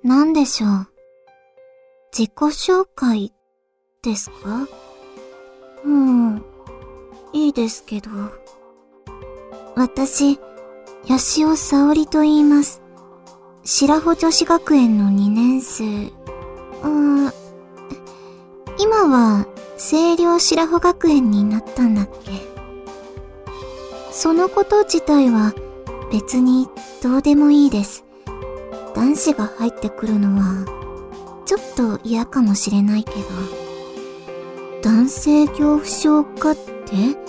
何でしょう。自己紹介ですか？いいですけど。私、八潮沙織と言います。白穂女子学園の2年生。今は、清涼白穂学園になったんだっけ。そのこと自体は、別にどうでもいいです。男子が入ってくるのは、ちょっと嫌かもしれないけど。男性恐怖症かって？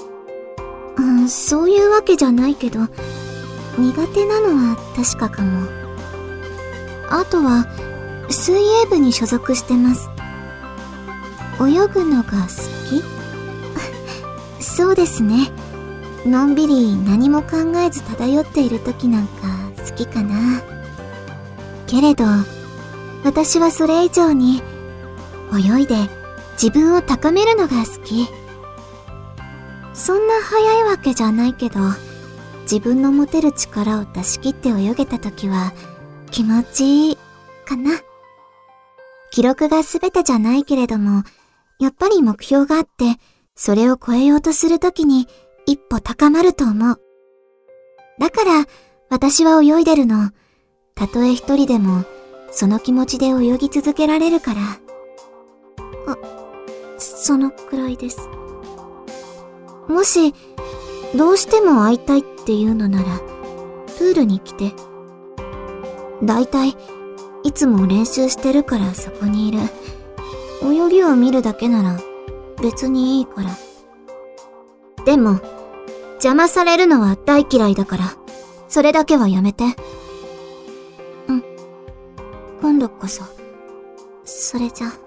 そういうわけじゃないけど、苦手なのは確かかも。あとは、水泳部に所属してます。泳ぐのが好き？そうですね。のんびり何も考えず漂っている時なんか好きかな。けれど、私はそれ以上に、泳いで自分を高めるのが好き。そんな速いわけじゃないけど、自分の持てる力を出し切って泳げた時は気持ちいいかな。記録が全てじゃないけれども、やっぱり目標があって、それを超えようとする時に一歩高まると思う。だから私は泳いでるの。たとえ一人でもその気持ちで泳ぎ続けられるから。そのくらいです。もし、どうしても会いたいっていうのなら、プールに来て。だいたい、いつも練習してるからそこにいる。泳ぎを見るだけなら、別にいいから。でも、邪魔されるのは大嫌いだから、それだけはやめて。今度こそ、それじゃ。